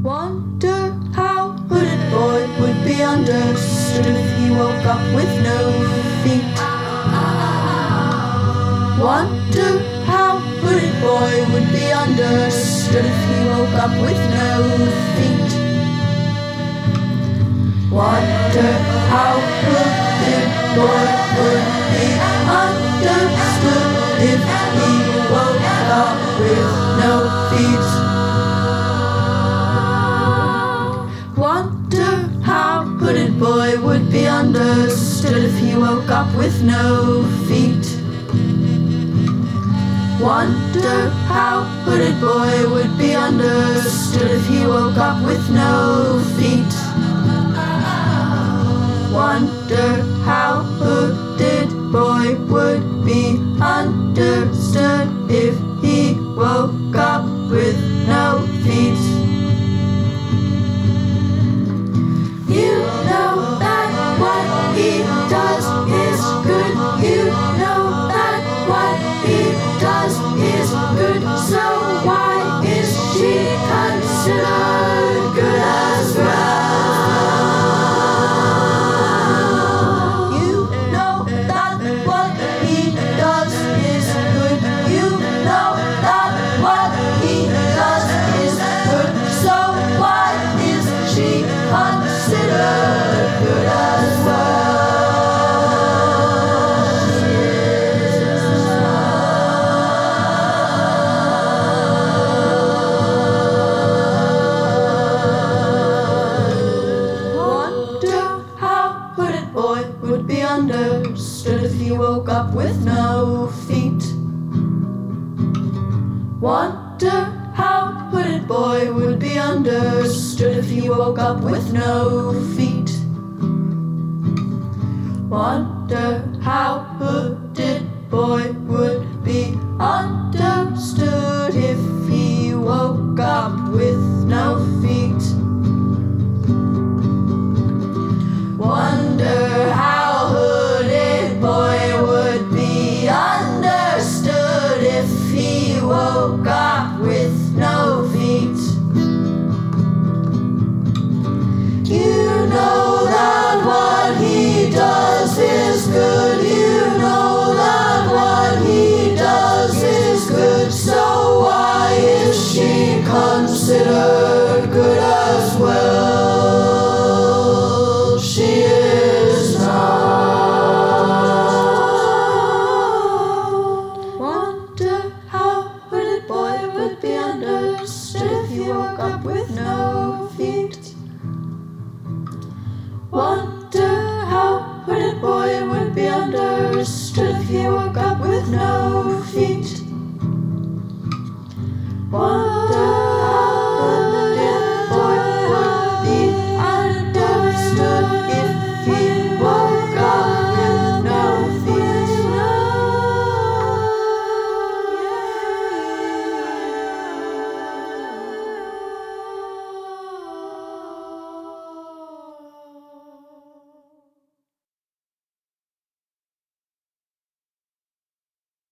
Wonder how hooded boy would be understood if he woke up with no feet. Wonder how hooded boy would be understood if he woke up with no feet. Wonder how hooded boy would be understood if he woke up with no feet. Wonder how hooded boy would be understood if he woke up with no feet. Wonder how hooded boy would be understood if he woke up with no feet. Wonder how hooded boy would be understood if he woke up with no feet. You know that what he does is good. You know that what he does is good. So why is she considered good as well? You know that what he does is good. You know that what he does is good. So why is she considered good as well? Wonder how hooded boy would be understood if he woke up with no feet. Wonder how hooded boy would be understood if he woke up with no feet. Wonder how hooded boy would be understood if he woke up with no feet. Wonder how hooded boy would be understood if he woke up with no feet. You know that what he does is good. You know that what he does is good. So why is she considered good as well? She is not. Wonder how hooded boy would be understood if he woke up with no feet. Wonder how hooded boy would be understood if he woke up with no feet. Wonder